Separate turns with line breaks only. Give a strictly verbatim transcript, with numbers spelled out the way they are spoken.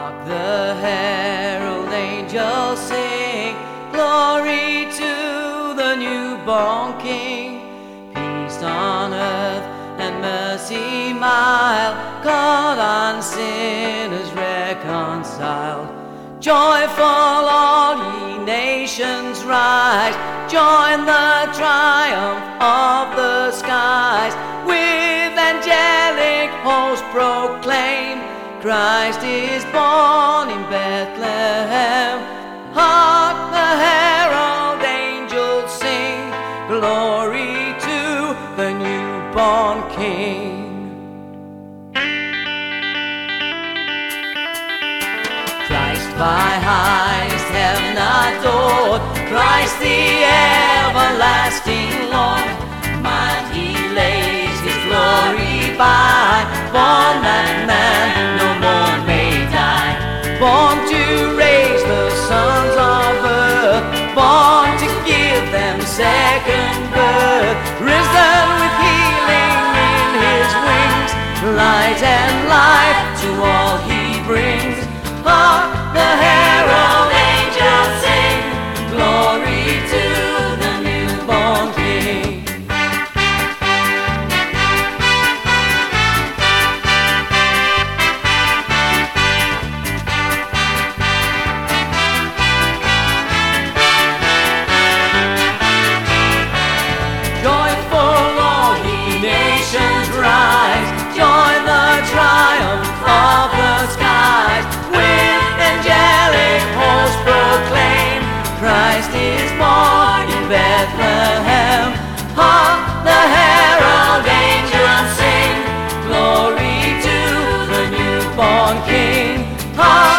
Hark the herald angels sing, glory to the newborn King. Peace on earth and mercy mild, God and sinners reconciled. Joyful all ye nations rise, join the triumph of the skies. With angelic hosts proclaim, Christ is born in Bethlehem. Hark the herald angels sing, glory to the newborn King. Christ by highest heaven adored, Christ the everlasting Lord. Mild he lays his glory by, born that man no more may die. Born to raise the sons of earth, born to give them second birth. Risen with healing in his wings, light and life to all he brings. Hark the herald angels sing, glory to the newborn King. Joyful all ye nations rise, join the triumph of the skies. With angelic hosts proclaim, Christ is born in Bethlehem. Hark the herald angels sing, glory to the newborn King. Hark